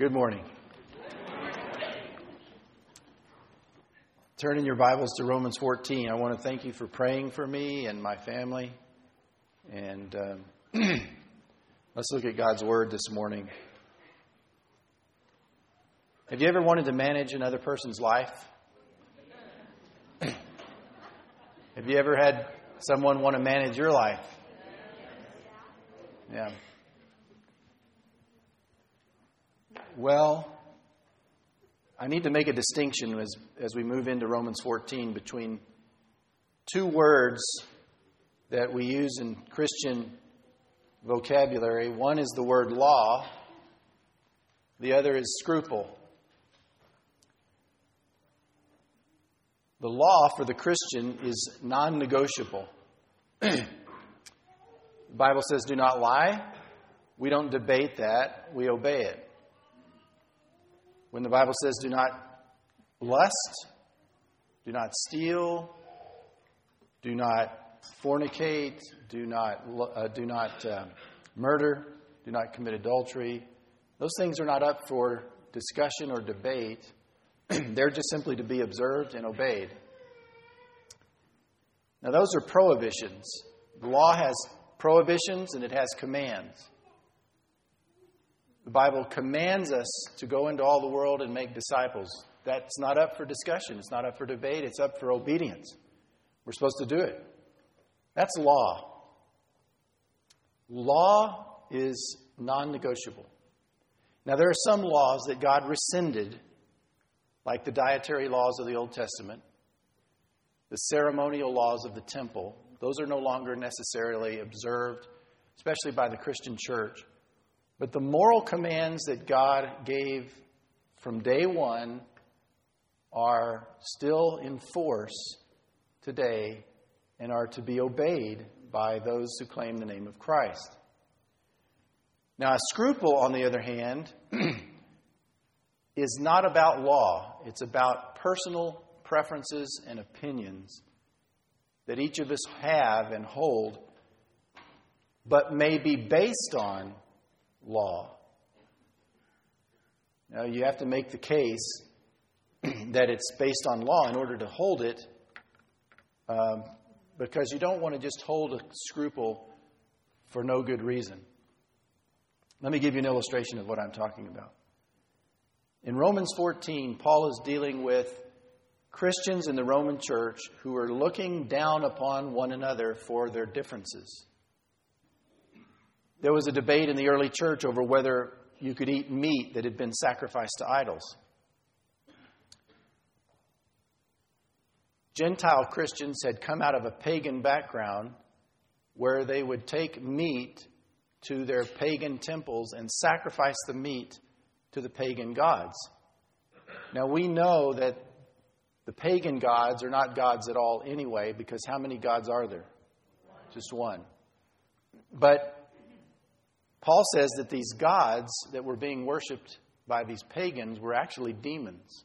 Good morning. Turn in your Bibles to Romans 14. I want to thank you for praying for me and my family. And let's look at God's Word this morning. Have you ever wanted to manage another person's life? Have you ever had someone want to manage your life? Yeah. Well, I need to make a distinction as we move into Romans 14 between two words that we use in Christian vocabulary. One is the word law. The other is scruple. The law for the Christian is non-negotiable. The Bible says, do not lie. We don't debate that. We obey it. When the Bible says, do not lust, do not steal, do not fornicate, do not murder, do not commit adultery, those things are not up for discussion or debate. They're just simply to be observed and obeyed. Now, those are prohibitions. The law has prohibitions and it has commands. The Bible commands us to go into all the world and make disciples. That's not up for discussion. It's not up for debate. It's up for obedience. We're supposed to do it. That's law. Law is non-negotiable. Now, there are some laws that God rescinded, like the dietary laws of the Old Testament, the ceremonial laws of the temple. Those are no longer necessarily observed, especially by the Christian church. But the moral commands that God gave from day one are still in force today and are to be obeyed by those who claim the name of Christ. Now, a scruple, on the other hand, is not about law. It's about personal preferences and opinions that each of us have and hold, but may be based on law. Now, you have to make the case that it's based on law in order to hold it, because you don't want to just hold a scruple for no good reason. Let me give you an illustration of what I'm talking about. In Romans 14, Paul is dealing with Christians in the Roman church who are looking down upon one another for their differences. There was a debate in the early church over whether you could eat meat that had been sacrificed to idols. Gentile Christians had come out of a pagan background where they would take meat to their pagan temples and sacrifice the meat to the pagan gods. Now, we know that the pagan gods are not gods at all anyway, because how many gods are there? Just one. But Paul says that these gods that were being worshipped by these pagans were actually demons.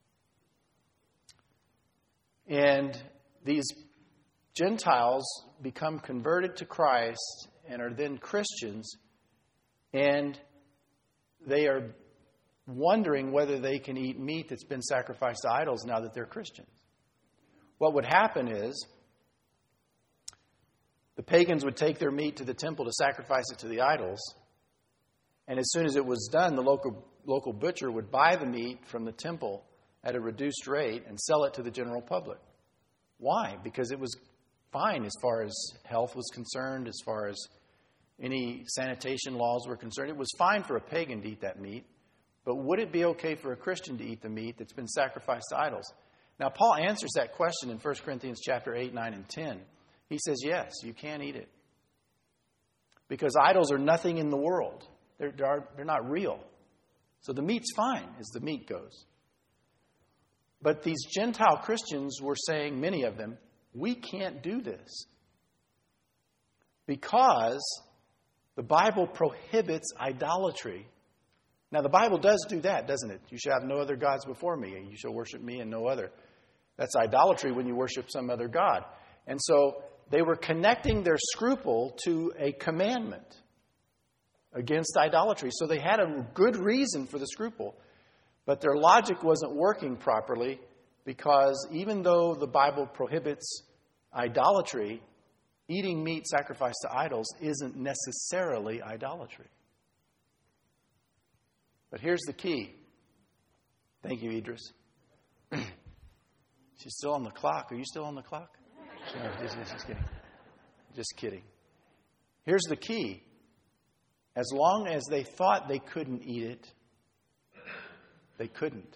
And these Gentiles become converted to Christ and are then Christians, and they are wondering whether they can eat meat that's been sacrificed to idols now that they're Christians. What would happen is the pagans would take their meat to the temple to sacrifice it to the idols. And as soon as it was done, the local butcher would buy the meat from the temple at a reduced rate and sell it to the general public. Why? Because it was fine as far as health was concerned, as far as any sanitation laws were concerned. It was fine for a pagan to eat that meat. But would it be okay for a Christian to eat the meat that's been sacrificed to idols? Now, Paul answers that question in 1 Corinthians chapter 8, 9, and 10. He says, yes, you can eat it. Because idols are nothing in the world. They're not real. So the meat's fine as the meat goes. But these Gentile Christians were saying, many of them, we can't do this. Because the Bible prohibits idolatry. Now, the Bible does do that, doesn't it? You shall have no other gods before me, and you shall worship me and no other. That's idolatry when you worship some other god. And so they were connecting their scruple to a commandment. against idolatry. So they had a good reason for the scruple. But their logic wasn't working properly because even though the Bible prohibits idolatry, eating meat sacrificed to idols isn't necessarily idolatry. But here's the key. Thank you, Idris. She's still on the clock. Are you still on the clock? No, just kidding. Just kidding. Here's the key. As long as they thought they couldn't eat it, they couldn't.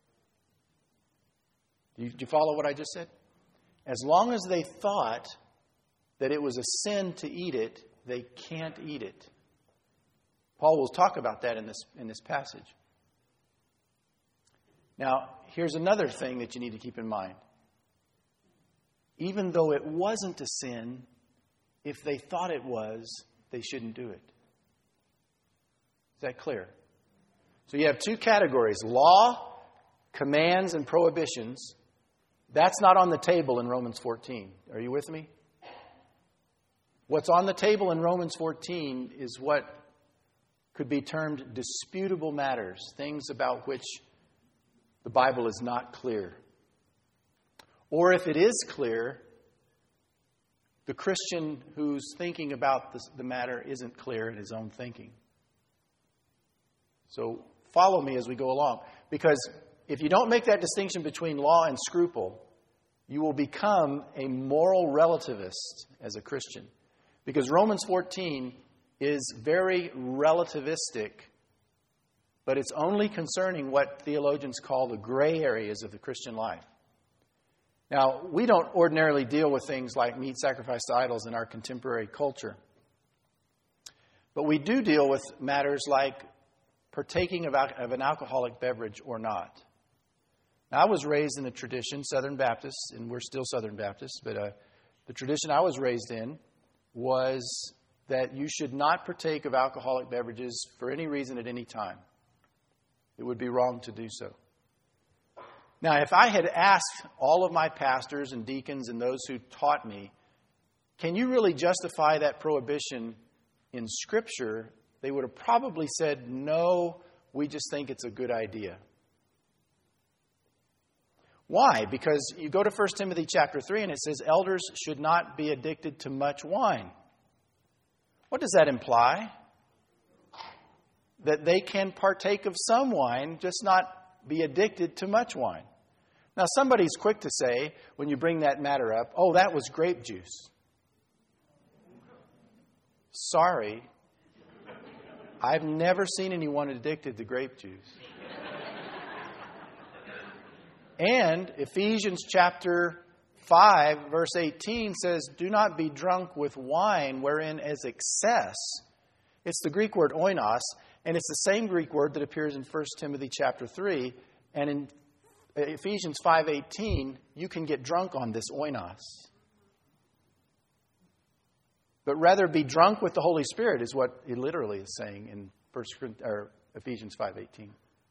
Do you follow what I just said? As long as they thought that it was a sin to eat it, they can't eat it. Paul will talk about that in this passage. Now, here's another thing that you need to keep in mind. Even though it wasn't a sin, if they thought it was, they shouldn't do it. Is that clear? So you have two categories, law, commands, and prohibitions. That's not on the table in Romans 14. Are you with me? What's on the table in Romans 14 is what could be termed disputable matters, things about which the Bible is not clear. Or if it is clear, the Christian who's thinking about the matter isn't clear in his own thinking. So follow me as we go along. Because if you don't make that distinction between law and scruple, you will become a moral relativist as a Christian. Because Romans 14 is very relativistic, but it's only concerning what theologians call the gray areas of the Christian life. Now, we don't ordinarily deal with things like meat sacrificed to idols in our contemporary culture. But we do deal with matters like partaking of an alcoholic beverage or not. Now, I was raised in the tradition, Southern Baptist, and we're still Southern Baptists, but the tradition I was raised in was that you should not partake of alcoholic beverages for any reason at any time. It would be wrong to do so. Now, if I had asked all of my pastors and deacons and those who taught me, can you really justify that prohibition in Scripture? They would have probably said, no, we just think it's a good idea. Why? Because you go to 1 Timothy chapter 3 and it says elders should not be addicted to much wine. What does that imply? That they can partake of some wine, just not be addicted to much wine. Now, somebody's quick to say, when you bring that matter up, oh, that was grape juice. Sorry. I've never seen anyone addicted to grape juice. And Ephesians chapter 5, verse 18 says, do not be drunk with wine wherein is excess. It's the Greek word oinos, and it's the same Greek word that appears in 1 Timothy chapter 3. And in Ephesians 5:18, you can get drunk on this oinos. But rather be drunk with the Holy Spirit is what it literally is saying in Ephesians 5:18.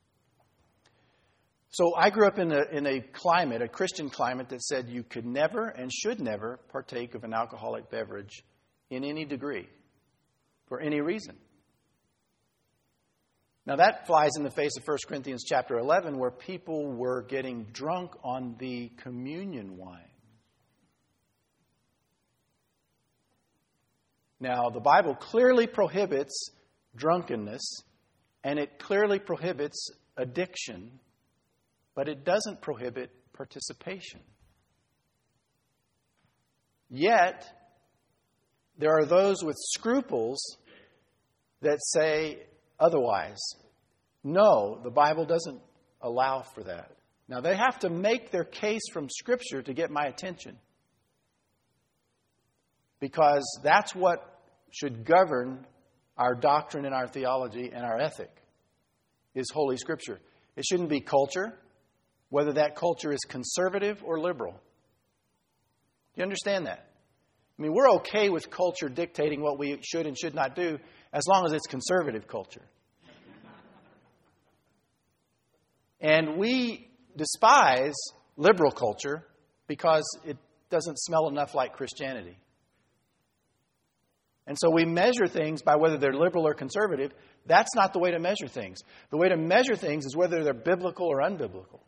So I grew up in a climate, a Christian climate, that said you could never and should never partake of an alcoholic beverage in any degree, for any reason. Now that flies in the face of 1 Corinthians chapter 11, where people were getting drunk on the communion wine. Now, the Bible clearly prohibits drunkenness, and it clearly prohibits addiction, but it doesn't prohibit participation. Yet, there are those with scruples that say otherwise. No, the Bible doesn't allow for that. Now, they have to make their case from Scripture to get my attention, because that's what should govern our doctrine and our theology and our ethic, is Holy Scripture. It shouldn't be culture, whether that culture is conservative or liberal. Do you understand that? I mean, we're okay with culture dictating what we should and should not do as long as it's conservative culture. And we despise liberal culture because it doesn't smell enough like Christianity. And so we measure things by whether they're liberal or conservative. That's not the way to measure things. The way to measure things is whether they're biblical or unbiblical.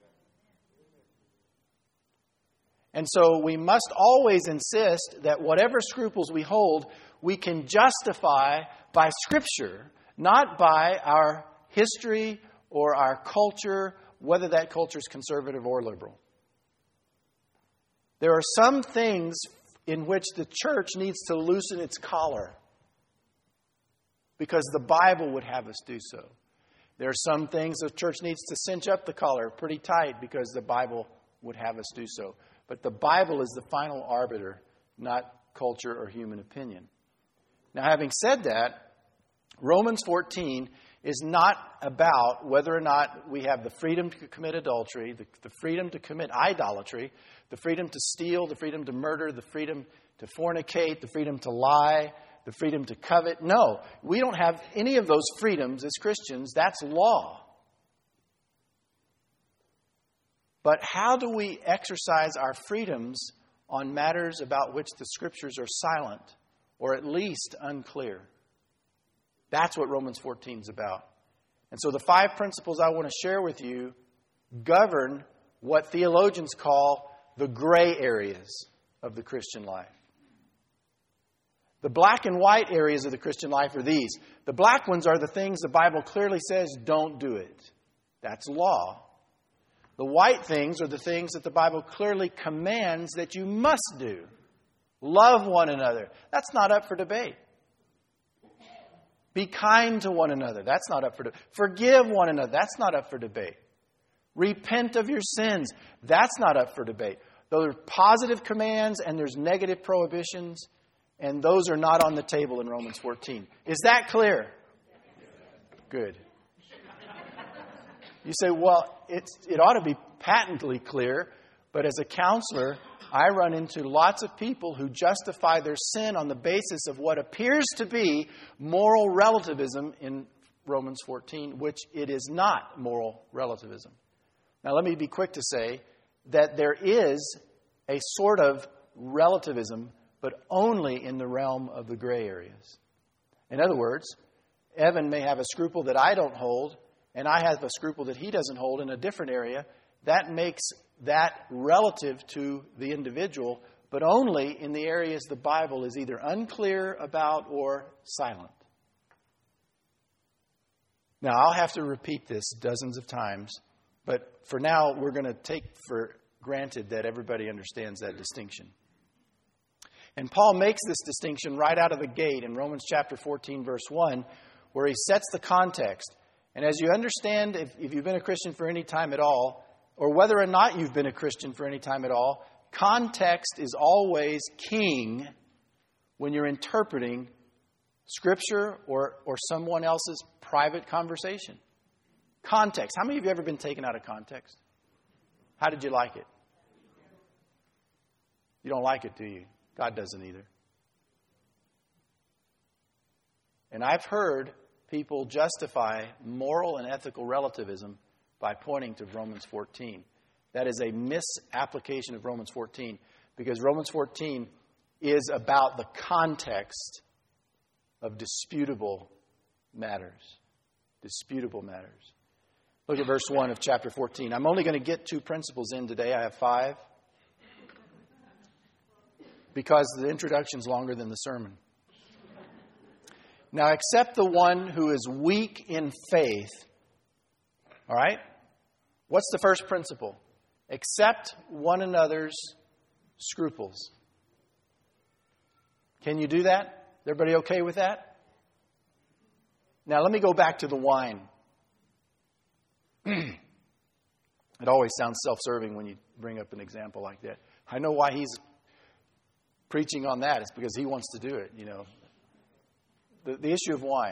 And so we must always insist that whatever scruples we hold, we can justify by Scripture, not by our history or our culture, whether that culture is conservative or liberal. There are some things in which the church needs to loosen its collar because the Bible would have us do so. There are some things the church needs to cinch up the collar pretty tight because the Bible would have us do so. But the Bible is the final arbiter, not culture or human opinion. Now, having said that, Romans 14 is not about whether or not we have the freedom to commit adultery, the freedom to commit idolatry, the freedom to steal, the freedom to murder, the freedom to fornicate, the freedom to lie, the freedom to covet. No, we don't have any of those freedoms as Christians. That's law. But how do we exercise our freedoms on matters about which the Scriptures are silent, or at least unclear? That's what Romans 14 is about. And so the 5 principles I want to share with you govern what theologians call the gray areas of the Christian life. The black and white areas of the Christian life are these. The black ones are the things the Bible clearly says don't do it. That's law. The white things are the things that the Bible clearly commands that you must do. Love one another. That's not up for debate. Be kind to one another. That's not up for debate. Forgive one another. That's not up for debate. Repent of your sins. That's not up for debate. Those are positive commands and there's negative prohibitions, and those are not on the table in Romans 14. Is that clear? Good. You say, well, it ought to be patently clear, but as a counselor, I run into lots of people who justify their sin on the basis of what appears to be moral relativism in Romans 14, which it is not moral relativism. Now, let me be quick to say that there is a sort of relativism, but only in the realm of the gray areas. In other words, Evan may have a scruple that I don't hold, and I have a scruple that he doesn't hold in a different area. That makes that relative to the individual, but only in the areas the Bible is either unclear about or silent. Now, I'll have to repeat this dozens of times, but for now, we're going to take for granted that everybody understands that distinction. And Paul makes this distinction right out of the gate in Romans chapter 14, verse 1, where he sets the context. And as you understand, if you've been a Christian for any time at all, or whether or not you've been a Christian for any time at all, context is always king when you're interpreting Scripture or someone else's private conversation. Context. How many of you have ever been taken out of context? How did you like it? You don't like it, do you? God doesn't either. And I've heard people justify moral and ethical relativism by pointing to Romans 14. That is a misapplication of Romans 14, because Romans 14 is about the context of disputable matters. Disputable matters. Look at verse 1 of chapter 14. I'm only going to get 2 principles in today. I have 5. Because the introduction is longer than the sermon. Now, except the one who is weak in faith. All right? What's the first principle? Accept one another's scruples. Can you do that? Is everybody okay with that? Now, let me go back to the wine. It always sounds self-serving when you bring up an example like that. I know why he's preaching on that. It's because he wants to do it, you know. The issue of wine.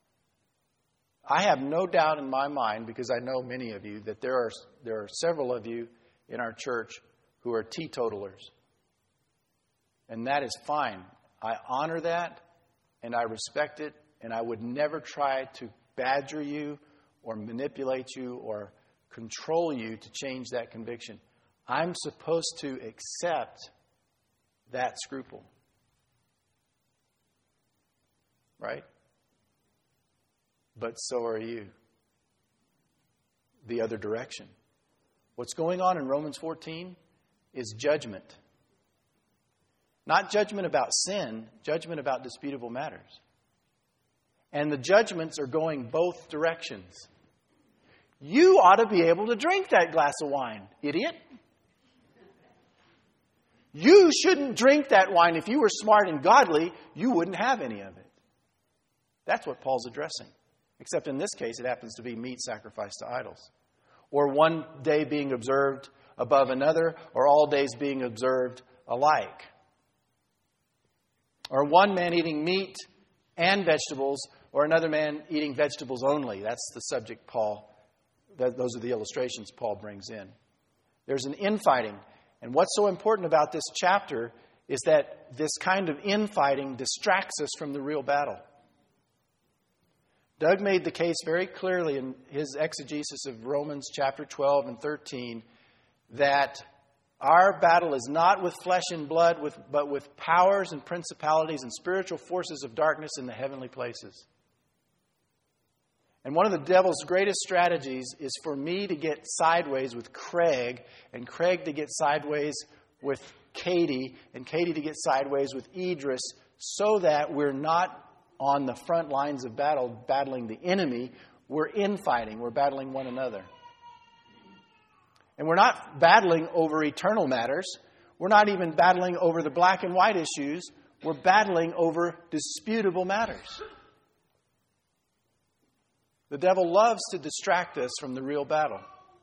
I have no doubt in my mind, because I know many of you, that there are several of you in our church who are teetotalers. And that is fine. I honor that, and I respect it, and I would never try to badger you or manipulate you or control you to change that conviction. I'm supposed to accept that scruple. right? But so are you. The other direction. What's going on in Romans 14 is judgment. Not judgment about sin, judgment about disputable matters. And the judgments are going both directions. You ought to be able to drink that glass of wine, idiot. You shouldn't drink that wine. If you were smart and godly, you wouldn't have any of it. That's what Paul's addressing. Except in this case, it happens to be meat sacrificed to idols. Or one day being observed above another, or all days being observed alike. Or one man eating meat and vegetables, or another man eating vegetables only. That's the subject those are the illustrations Paul brings in. There's an infighting. And what's so important about this chapter is that this kind of infighting distracts us from the real battle. Doug made the case very clearly in his exegesis of Romans chapter 12 and 13 that our battle is not with flesh and blood, but with powers and principalities and spiritual forces of darkness in the heavenly places. And one of the devil's greatest strategies is for me to get sideways with Craig, and Craig to get sideways with Katie, and Katie to get sideways with Idris, so that we're not on the front lines of battle battling the enemy. We're infighting. We're battling one another. And we're not battling over eternal matters. We're not even battling over the black and white issues. We're battling over disputable matters. The devil loves to distract us from the real battle.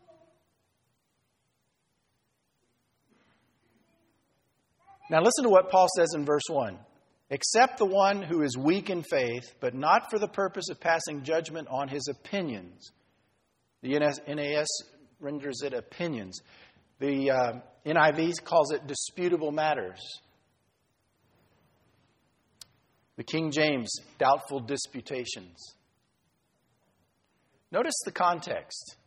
Now listen to what Paul says in verse 1. Except the one who is weak in faith, but not for the purpose of passing judgment on his opinions. The NAS renders it opinions. The NIV calls it disputable matters. The King James, doubtful disputations. Notice the context.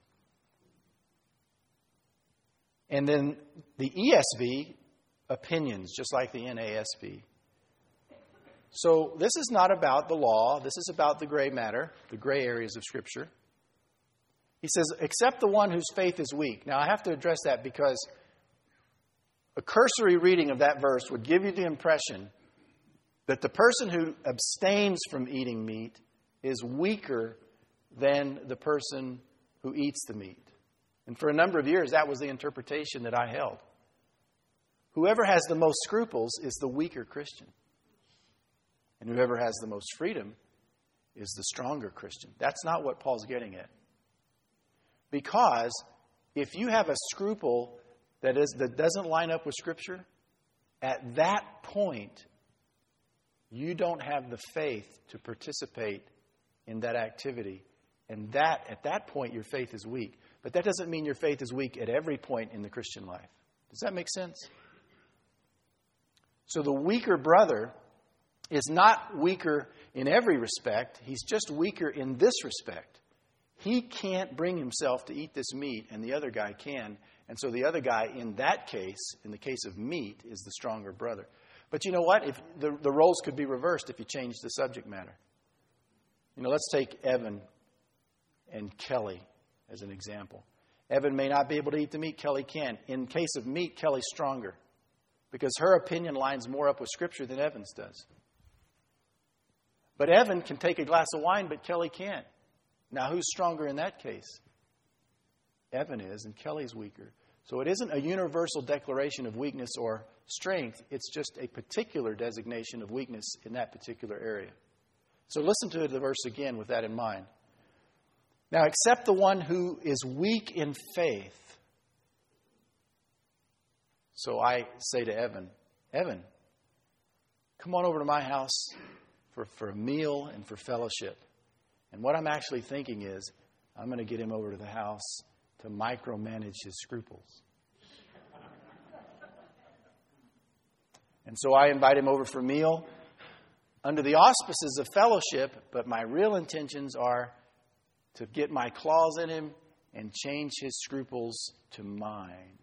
And then the ESV, opinions, just like the NASB. So this is not about the law. This is about the gray matter, the gray areas of Scripture. He says, except the one whose faith is weak. Now, I have to address that because a cursory reading of that verse would give you the impression that the person who abstains from eating meat is weaker than the person who eats the meat. And for a number of years, that was the interpretation that I held. Whoever has the most scruples is the weaker Christian. And whoever has the most freedom is the stronger Christian. That's not what Paul's getting at. Because if you have a scruple that doesn't line up with Scripture, at that point, you don't have the faith to participate in that activity. And at that point, your faith is weak. But that doesn't mean your faith is weak at every point in the Christian life. Does that make sense? So the weaker brother is not weaker in every respect. He's just weaker in this respect. He can't bring himself to eat this meat, and the other guy can. And so the other guy, in that case, in the case of meat, is the stronger brother. But you know what? If the roles could be reversed if you change the subject matter. Let's take Evan and Kelly as an example. Evan may not be able to eat the meat. Kelly can. In case of meat, Kelly's stronger because her opinion lines more up with Scripture than Evan's does. But Evan can take a glass of wine, but Kelly can't. Now, who's stronger in that case? Evan is, and Kelly's weaker. So it isn't a universal declaration of weakness or strength. It's just a particular designation of weakness in that particular area. So listen to the verse again with that in mind. Now, except the one who is weak in faith. So I say to Evan, come on over to my house for a meal and for fellowship. And what I'm actually thinking is, I'm going to get him over to the house to micromanage his scruples. And so I invite him over for a meal under the auspices of fellowship, but my real intentions are to get my claws in him and change his scruples to mine.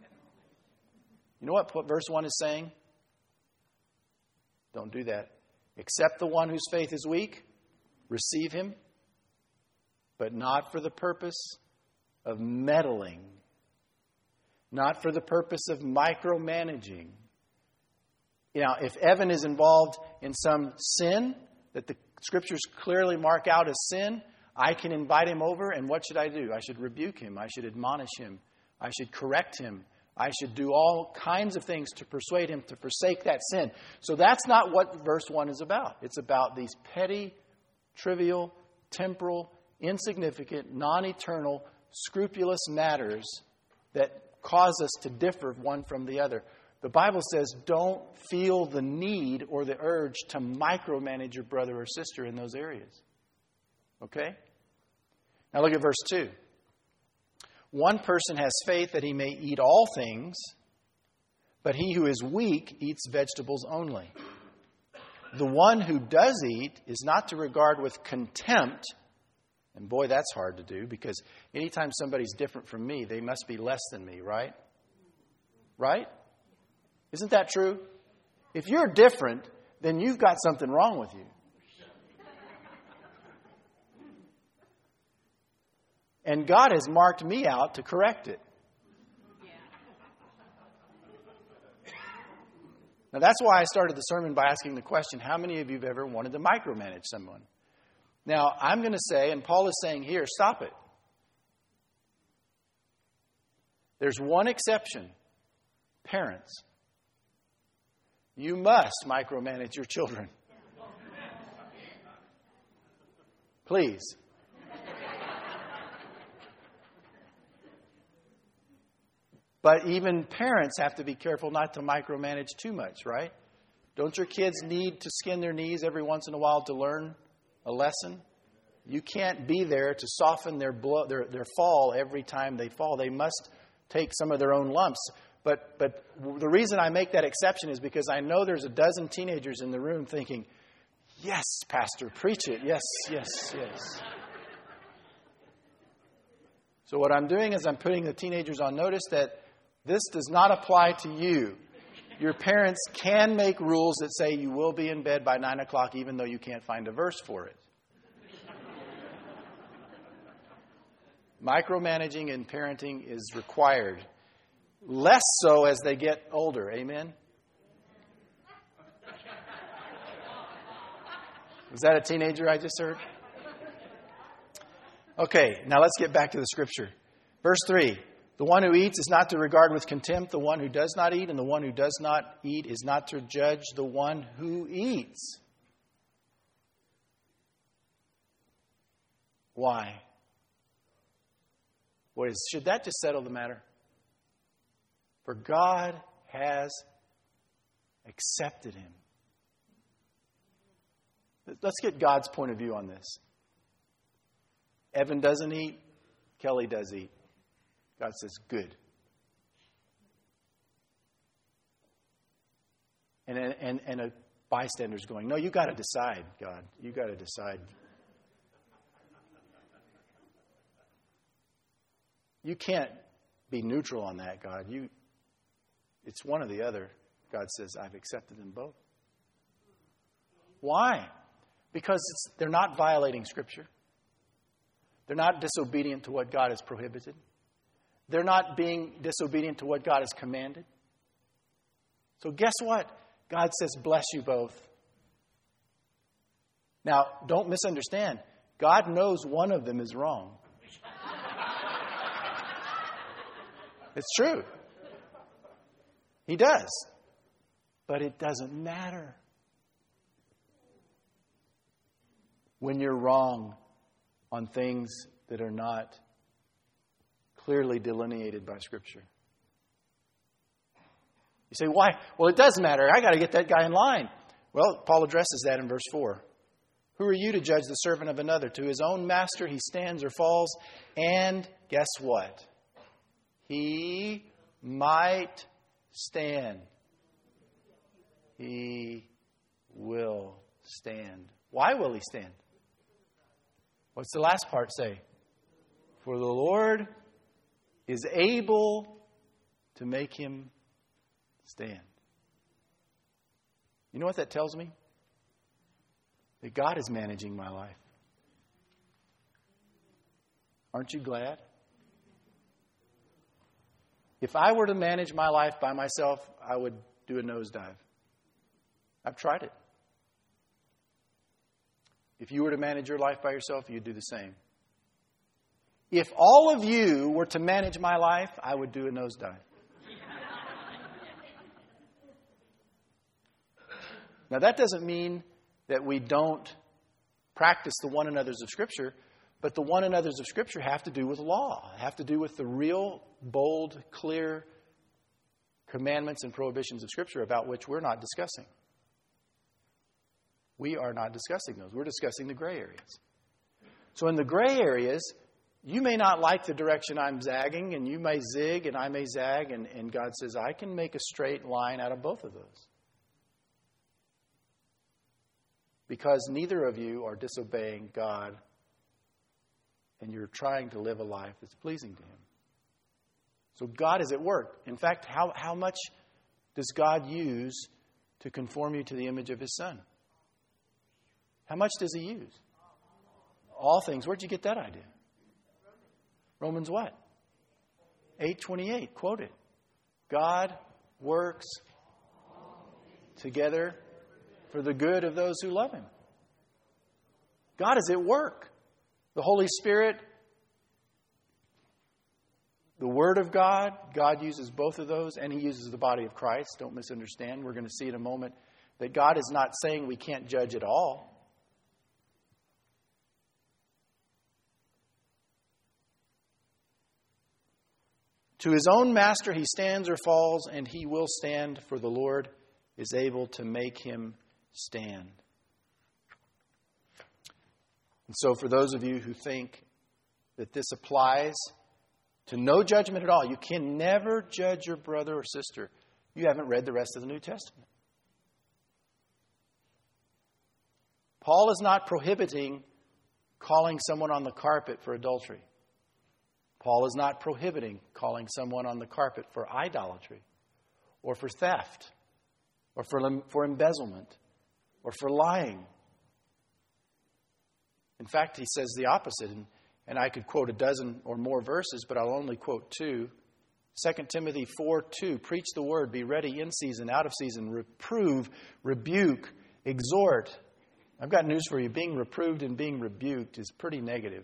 You know what verse 1 is saying? Don't do that. Accept the one whose faith is weak. Receive him. But not for the purpose of meddling. Not for the purpose of micromanaging. Now, if Evan is involved in some sin that the Scriptures clearly mark out as sin, I can invite him over, and what should I do? I should rebuke him. I should admonish him. I should correct him. I should do all kinds of things to persuade him to forsake that sin. So that's not what verse 1 is about. It's about these petty, trivial, temporal, insignificant, non-eternal, scrupulous matters that cause us to differ one from the other. The Bible says don't feel the need or the urge to micromanage your brother or sister in those areas. Okay? Now look at verse 2. One person has faith that he may eat all things, but he who is weak eats vegetables only. The one who does eat is not to regard with contempt, and boy, that's hard to do, because anytime somebody's different from me, they must be less than me, right? Right? Isn't that true? If you're different, then you've got something wrong with you. And God has marked me out to correct it. Now, that's why I started the sermon by asking the question, how many of you have ever wanted to micromanage someone? Now, I'm going to say, and Paul is saying here, stop it. There's one exception. Parents. You must micromanage your children. Please. But even parents have to be careful not to micromanage too much, right? Don't your kids need to skin their knees every once in a while to learn a lesson? You can't be there to soften their fall every time they fall. They must take some of their own lumps. But the reason I make that exception is because I know there's a dozen teenagers in the room thinking, yes, Pastor, preach it. Yes, yes, yes. So what I'm doing is I'm putting the teenagers on notice that this does not apply to you. Your parents can make rules that say you will be in bed by 9 o'clock even though you can't find a verse for it. Micromanaging in parenting is required. Less so as they get older. Amen? Was that a teenager I just heard? Okay, now let's get back to the Scripture. Verse 3. The one who eats is not to regard with contempt the one who does not eat, and the one who does not eat is not to judge the one who eats. Why? Should that just settle the matter? For God has accepted him. Let's get God's point of view on this. Evan doesn't eat. Kelly does eat. God says, good. And a bystander's going, no, you got to decide, God. You got to decide. You can't be neutral on that, God. It's one or the other. God says, I've accepted them both. Why? Because they're not violating Scripture. They're not disobedient to what God has prohibited. They're not being disobedient to what God has commanded. So guess what? God says, bless you both. Now, don't misunderstand. God knows one of them is wrong. It's true. He does. But it doesn't matter. When you're wrong on things that are not clearly delineated by Scripture. You say, why? Well, it does matter. I got to get that guy in line. Well, Paul addresses that in verse 4. Who are you to judge the servant of another? To his own master he stands or falls. And guess what? He might stand. He will stand. Why will he stand? What's the last part say? For the Lord is able to make him stand. You know what that tells me? that God is managing my life. Aren't you glad? If I were to manage my life by myself, I would do a nosedive. I've tried it. If you were to manage your life by yourself, you'd do the same. If all of you were to manage my life, I would do a nosedive. Now, that doesn't mean that we don't practice the one another's of Scripture, but the one another's of Scripture have to do with law, have to do with the real, bold, clear commandments and prohibitions of Scripture about which we're not discussing. We are not discussing those. We're discussing the gray areas. So in the gray areas, you may not like the direction I'm zagging, and you may zig and I may zag, and God says, I can make a straight line out of both of those. Because neither of you are disobeying God, and you're trying to live a life that's pleasing to Him. So God is at work. In fact, how much does God use to conform you to the image of His Son? How much does He use? All things. Where'd you get that idea? Romans what? 8:28. Quote it. God works together for the good of those who love Him. God is at work. The Holy Spirit, the Word of God, God uses both of those, and He uses the body of Christ. Don't misunderstand. We're going to see in a moment that God is not saying we can't judge at all. To His own master He stands or falls, and He will stand, for the Lord is able to make him stand. And so for those of you who think that this applies to no judgment at all, you can never judge your brother or sister. You haven't read the rest of the New Testament. Paul is not prohibiting calling someone on the carpet for adultery. Paul is not prohibiting calling someone on the carpet for idolatry or for theft or for embezzlement or for lying. In fact, he says the opposite. And I could quote a dozen or more verses, but I'll only quote two. 2 Timothy 4:2, preach the word, be ready in season, out of season, reprove, rebuke, exhort. I've got news for you. Being reproved and being rebuked is pretty negative.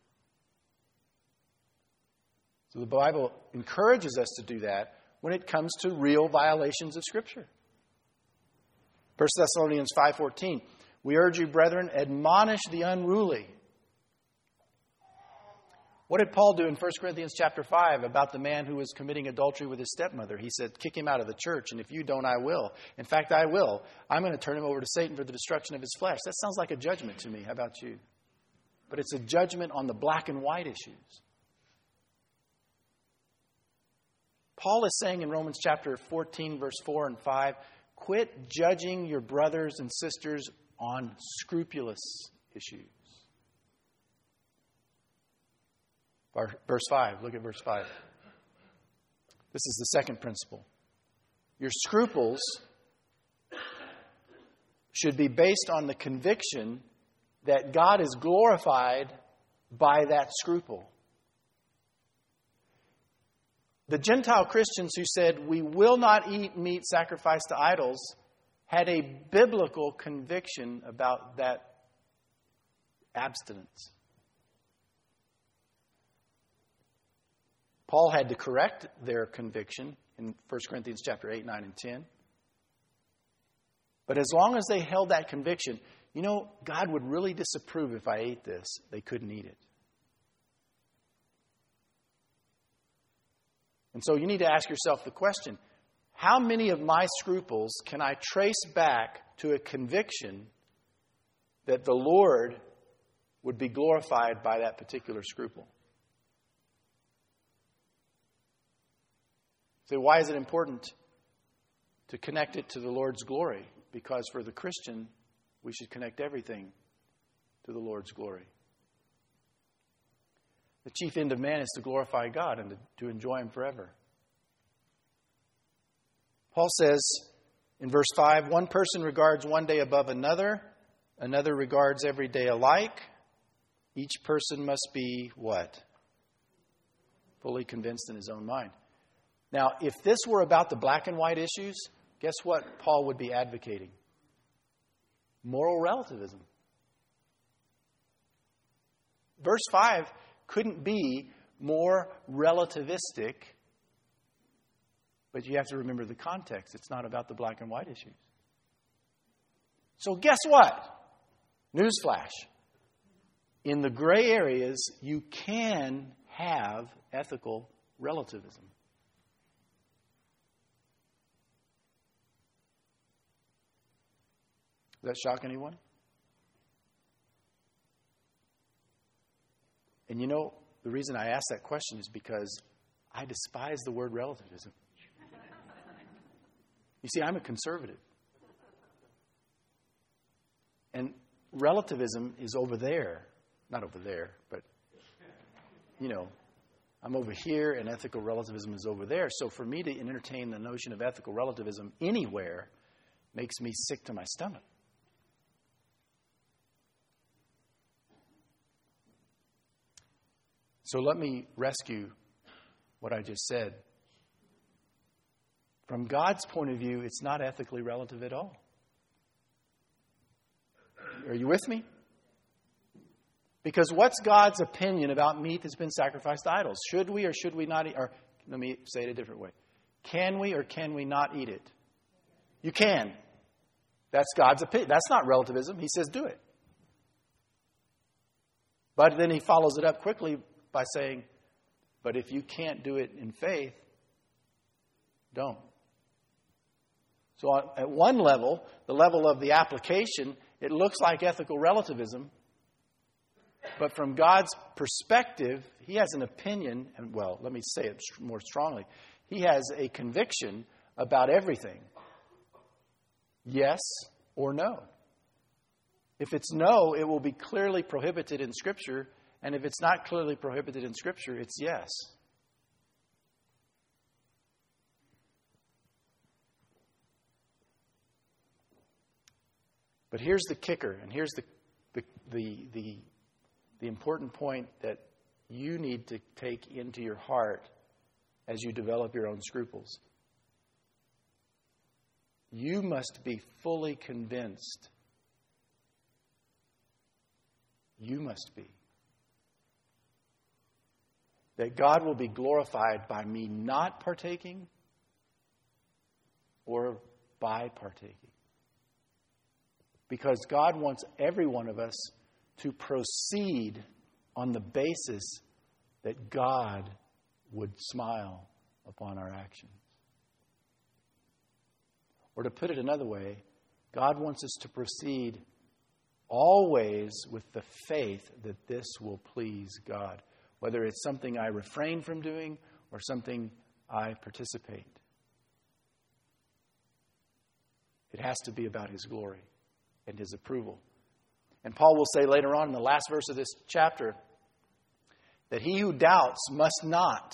So the Bible encourages us to do that when it comes to real violations of Scripture. 1 Thessalonians 5:14, we urge you, brethren, admonish the unruly. What did Paul do in 1 Corinthians chapter 5 about the man who was committing adultery with his stepmother? He said, kick him out of the church, and if you don't, I will. In fact, I will. I'm going to turn him over to Satan for the destruction of his flesh. That sounds like a judgment to me. How about you? But it's a judgment on the black and white issues. Paul is saying in Romans chapter 14, verse 4 and 5, quit judging your brothers and sisters on scrupulous issues. Verse 5, look at verse 5. This is the second principle. Your scruples should be based on the conviction that God is glorified by that scruple. The Gentile Christians who said, we will not eat meat sacrificed to idols, had a biblical conviction about that abstinence. Paul had to correct their conviction in 1 Corinthians chapter 8, 9, and 10. But as long as they held that conviction, you know, God would really disapprove if I ate this. They couldn't eat it. And so you need to ask yourself the question, how many of my scruples can I trace back to a conviction that the Lord would be glorified by that particular scruple? So why is it important to connect it to the Lord's glory? Because for the Christian, we should connect everything to the Lord's glory. The chief end of man is to glorify God and to enjoy Him forever. Paul says in verse 5, one person regards one day above another, Another regards every day alike. Each person must be what? Fully convinced in his own mind. Now, if this were about the black and white issues, guess what Paul would be advocating? Moral relativism. Verse 5 couldn't be more relativistic, but you have to remember the context. It's not about the black and white issues. So guess what? Newsflash. In the gray areas, you can have ethical relativism. Does that shock anyone? And you know, the reason I ask that question is because I despise the word relativism. You see, I'm a conservative. And relativism is over there. Not over there, but, you know, I'm over here and ethical relativism is over there. So for me to entertain the notion of ethical relativism anywhere makes me sick to my stomach. So let me rescue what I just said. From God's point of view, it's not ethically relative at all. Are you with me? Because what's God's opinion about meat that's been sacrificed to idols? Should we or should we not eat? Or let me say it a different way. Can we or can we not eat it? You can. That's God's opinion. That's not relativism. He says do it. But then he follows it up quickly by saying, but if you can't do it in faith, don't. So at one level, the level of the application, it looks like ethical relativism. But from God's perspective, he has an opinion, and well, let me say it more strongly. He has a conviction about everything. Yes or no. If it's no, it will be clearly prohibited in Scripture. And if it's not clearly prohibited in Scripture, it's yes. But here's the kicker, and here's the important point that you need to take into your heart as you develop your own scruples. You must be fully convinced. You must be. That God will be glorified by me not partaking or by partaking. Because God wants every one of us to proceed on the basis that God would smile upon our actions. Or to put it another way, God wants us to proceed always with the faith that this will please God. Whether it's something I refrain from doing or something I participate. It has to be about His glory and His approval. And Paul will say later on in the last verse of this chapter that he who doubts must not.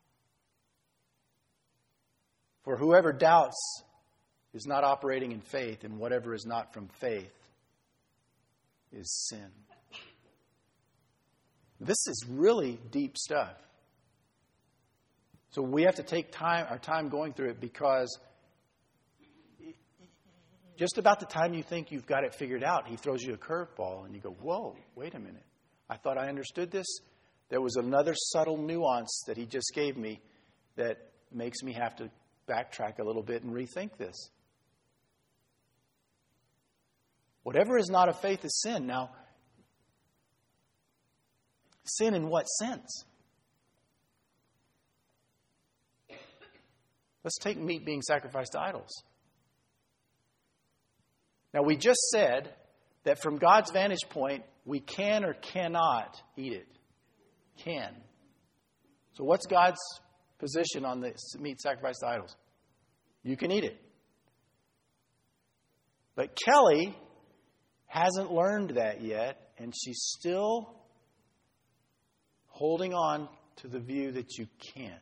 For whoever doubts is not operating in faith, and whatever is not from faith is sin. This is really deep stuff. So we have to take our time going through it, because just about the time you think you've got it figured out, he throws you a curveball and you go, whoa, wait a minute. I thought I understood this. There was another subtle nuance that he just gave me that makes me have to backtrack a little bit and rethink this. Whatever is not of faith is sin. Now, sin in what sense? Let's take meat being sacrificed to idols. Now, we just said that from God's vantage point, we can or cannot eat it. Can. So what's God's position on the meat sacrificed to idols? You can eat it. But Kelly hasn't learned that yet, and she's still holding on to the view that you can't.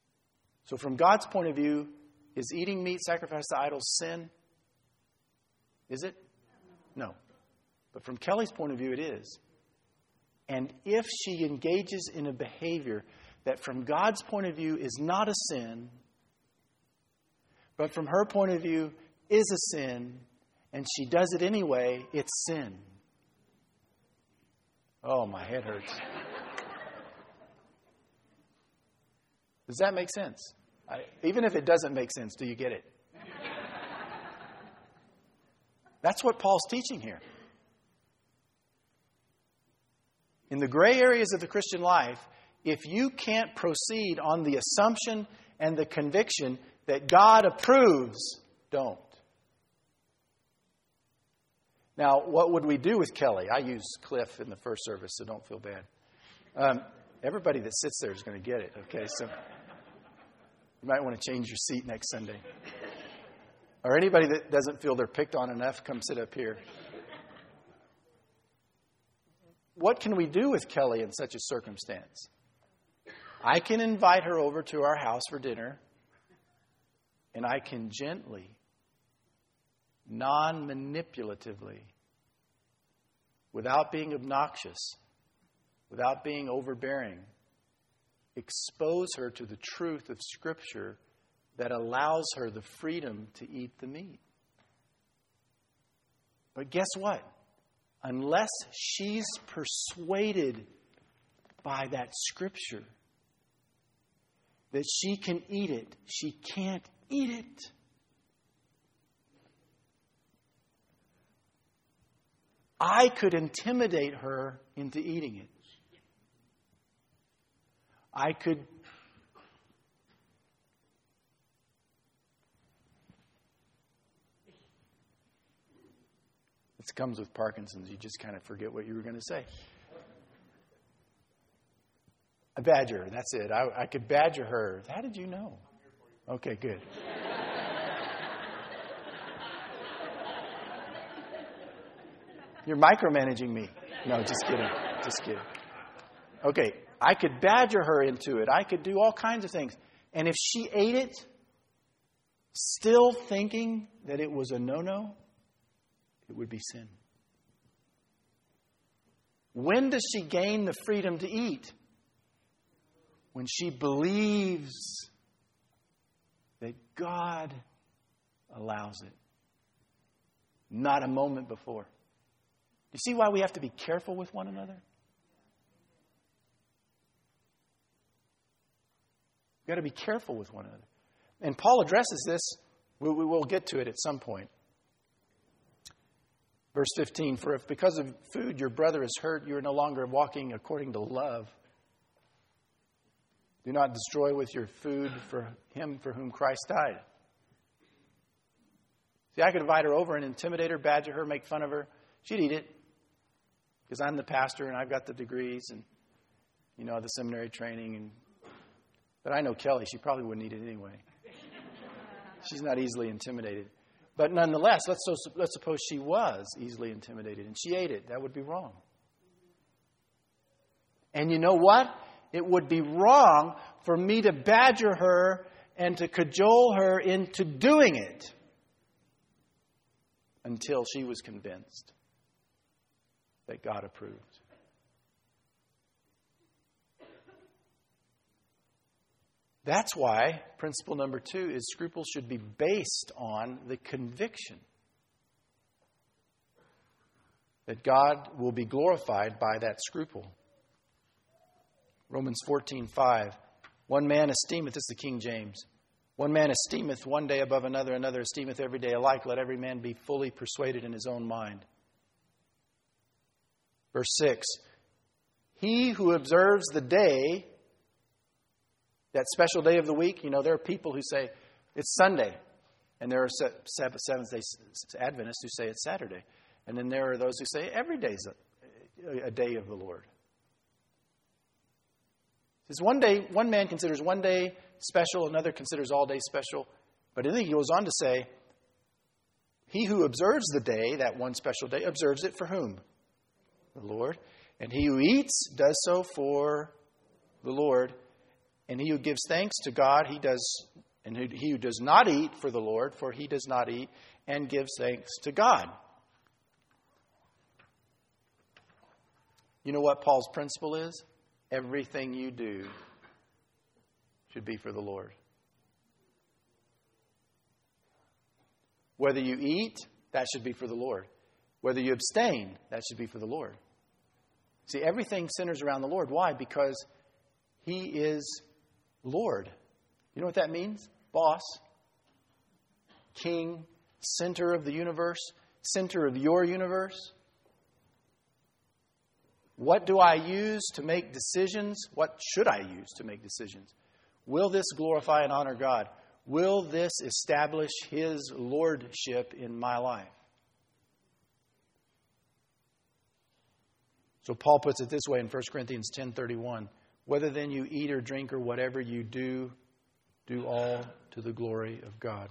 So from God's point of view, is eating meat sacrificed to idols sin? Is it? No. But from Kelly's point of view, it is. And if she engages in a behavior that from God's point of view is not a sin, but from her point of view is a sin, and she does it anyway, it's sin. Oh, my head hurts. Does that make sense? Even if it doesn't make sense, do you get it? That's what Paul's teaching here. In the gray areas of the Christian life, if you can't proceed on the assumption and the conviction that God approves, don't. Now, what would we do with Kelly? I used Cliff in the first service, so don't feel bad. Everybody that sits there is going to get it, okay? So you might want to change your seat next Sunday. Or anybody that doesn't feel they're picked on enough, come sit up here. What can we do with Kelly in such a circumstance? I can invite her over to our house for dinner, and I can gently, non-manipulatively, without being obnoxious, without being overbearing, expose her to the truth of Scripture that allows her the freedom to eat the meat. But guess what? Unless she's persuaded by that Scripture that she can eat it, she can't eat it. I could intimidate her into eating it. I could This comes with Parkinson's. You just kind of forget what you were going to say. A badger. That's it. I could badger her. How did you know? Okay, good. You're micromanaging me. No, just kidding. Just kidding. Okay, I could badger her into it. I could do all kinds of things. And if she ate it, still thinking that it was a no-no, it would be sin. When does she gain the freedom to eat? When she believes that God allows it. Not a moment before. You see why we have to be careful with one another? We've got to be careful with one another. And Paul addresses this. We will get to it at some point. Verse 15, for if because of food your brother is hurt, you are no longer walking according to love. Do not destroy with your food for him for whom Christ died. See, I could invite her over and intimidate her, badger her, make fun of her. She'd eat it. Because I'm the pastor and I've got the degrees and, the seminary training. But I know Kelly, she probably wouldn't eat it anyway. She's not easily intimidated. But nonetheless, let's suppose she was easily intimidated and she ate it. That would be wrong. And you know what? It would be wrong for me to badger her and to cajole her into doing it until she was convinced that God approved. That's why principle number 2 is scruples should be based on the conviction that God will be glorified by that scruple. Romans 14:5. One man esteemeth, this is the King James. One man esteemeth one day above another, another esteemeth every day alike. Let every man be fully persuaded in his own mind. Verse 6. He who observes the day, that special day of the week, there are people who say it's Sunday. And there are Seventh-day Adventists who say it's Saturday. And then there are those who say every day is a day of the Lord. Says one man considers one day special, another considers all days special. But then he goes on to say, he who observes the day, that one special day, observes it for whom? The Lord. And he who eats does so for the Lord. And he who gives thanks to God, he does. And he who does not eat for the Lord, for he does not eat, and gives thanks to God. You know what Paul's principle is? Everything you do should be for the Lord. Whether you eat, that should be for the Lord. Whether you abstain, that should be for the Lord. See, everything centers around the Lord. Why? Because He is Lord. You know what that means? Boss, king, center of the universe, center of your universe. What do I use to make decisions? What should I use to make decisions? Will this glorify and honor God? Will this establish His lordship in my life? So Paul puts it this way in 1 Corinthians 10:31. Whether then you eat or drink or whatever you do, do all to the glory of God.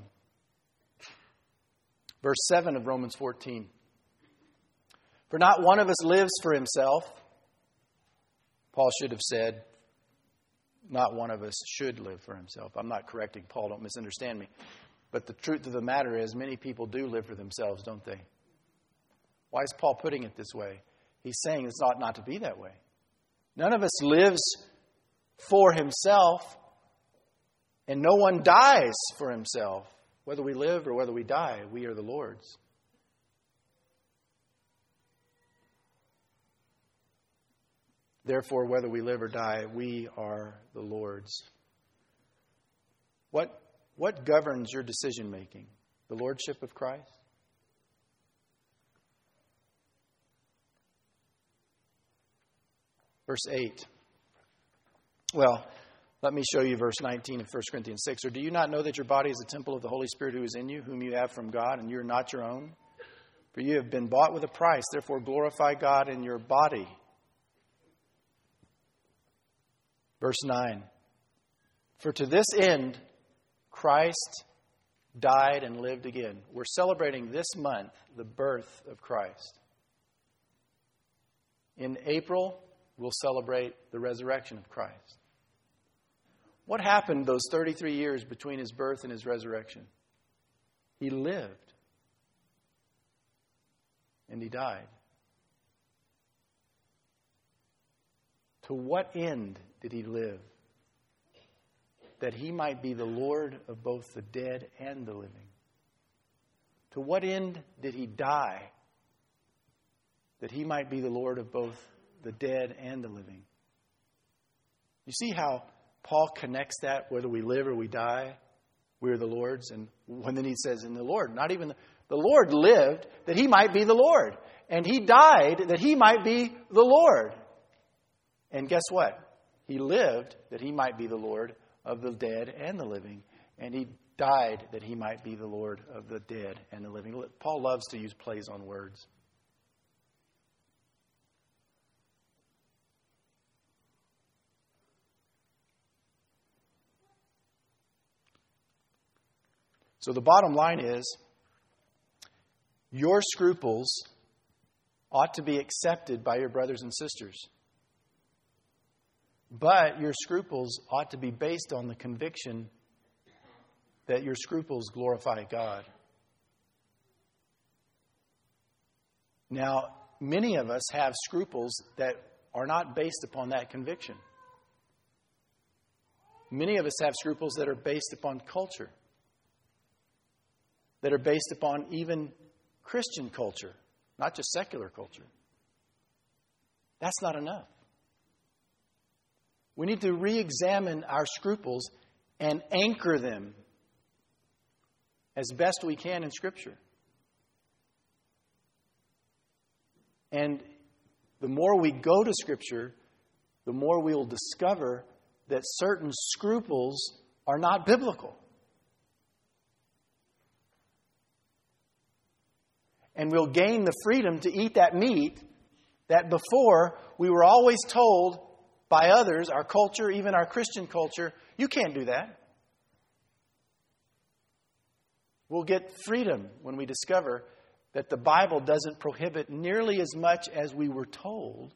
Verse 7 of Romans 14. For not one of us lives for himself. Paul should have said, not one of us should live for himself. I'm not correcting Paul, don't misunderstand me. But the truth of the matter is, many people do live for themselves, don't they? Why is Paul putting it this way? He's saying it's ought not to be that way. None of us lives for himself, and no one dies for himself. Whether we live or whether we die, we are the Lord's. Therefore, whether we live or die, we are the Lord's. What governs your decision making? The Lordship of Christ? Verse 8. Well, let me show you verse 19 of 1 Corinthians 6. Or do you not know that your body is a temple of the Holy Spirit who is in you, whom you have from God, and you are not your own? For you have been bought with a price. Therefore, glorify God in your body. Verse 9. For to this end, Christ died and lived again. We're celebrating this month the birth of Christ. In April, we'll celebrate the resurrection of Christ. What happened those 33 years between His birth and His resurrection? He lived. And He died. To what end did He live? That He might be the Lord of both the dead and the living. To what end did He die? That He might be the Lord of both the dead and the living. You see how Paul connects that, whether we live or we die, we are the Lord's. And then he says, in the Lord, not even the Lord lived that He might be the Lord. And He died that He might be the Lord. And guess what? He lived that He might be the Lord of the dead and the living. And He died that He might be the Lord of the dead and the living. Paul loves to use plays on words. So the bottom line is, your scruples ought to be accepted by your brothers and sisters. But your scruples ought to be based on the conviction that your scruples glorify God. Now, many of us have scruples that are not based upon that conviction. Many of us have scruples that are based upon culture, that are based upon even Christian culture, not just secular culture. That's not enough. We need to re-examine our scruples and anchor them as best we can in Scripture. And the more we go to Scripture, the more we will discover that certain scruples are not biblical. And we'll gain the freedom to eat that meat that before we were always told by others, our culture, even our Christian culture, you can't do that. We'll get freedom when we discover that the Bible doesn't prohibit nearly as much as we were told.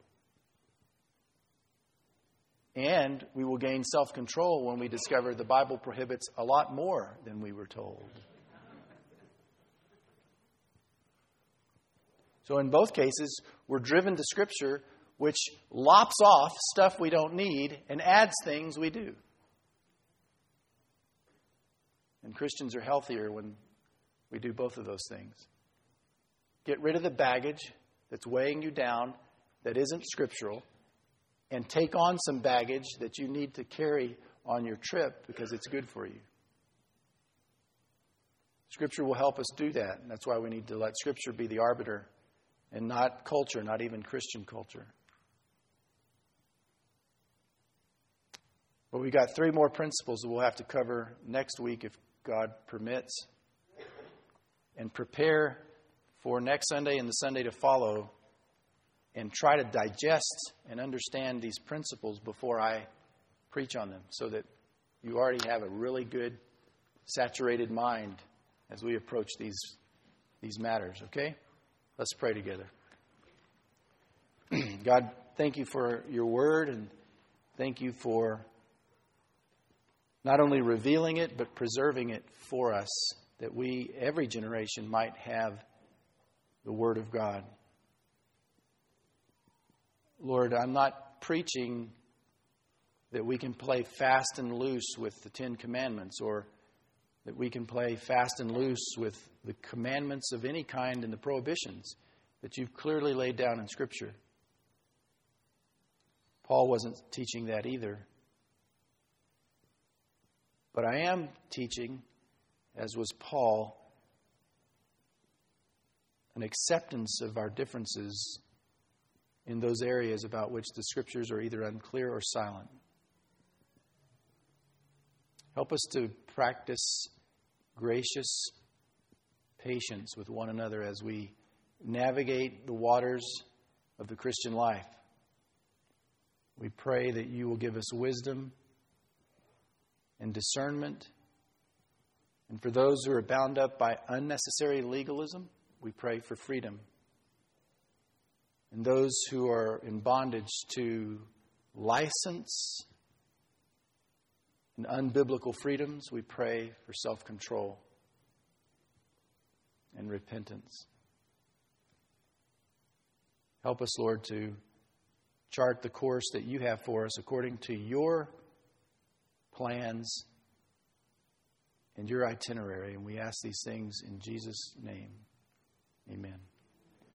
And we will gain self-control when we discover the Bible prohibits a lot more than we were told. So in both cases, we're driven to Scripture, which lops off stuff we don't need and adds things we do. And Christians are healthier when we do both of those things. Get rid of the baggage that's weighing you down that isn't scriptural, and take on some baggage that you need to carry on your trip because it's good for you. Scripture will help us do that. And that's why we need to let Scripture be the arbiter and not culture, not even Christian culture. But we've got 3 more principles that we'll have to cover next week if God permits. And prepare for next Sunday and the Sunday to follow, and try to digest and understand these principles before I preach on them, so that you already have a really good, saturated mind as we approach these matters, okay? Let's pray together. God, thank you for your word, and thank you for not only revealing it, but preserving it for us, that we, every generation, might have the word of God. Lord, I'm not preaching that we can play fast and loose with the 10 Commandments, or that we can play fast and loose with the commandments of any kind and the prohibitions that you've clearly laid down in Scripture. Paul wasn't teaching that either. But I am teaching, as was Paul, an acceptance of our differences in those areas about which the Scriptures are either unclear or silent. Help us to practice gracious patience with one another as we navigate the waters of the Christian life. We pray that you will give us wisdom and discernment. And for those who are bound up by unnecessary legalism, we pray for freedom. And those who are in bondage to license and unbiblical freedoms, we pray for self-control and repentance. Help us, Lord, to chart the course that you have for us according to your plans and your itinerary. And we ask these things in Jesus' name. Amen.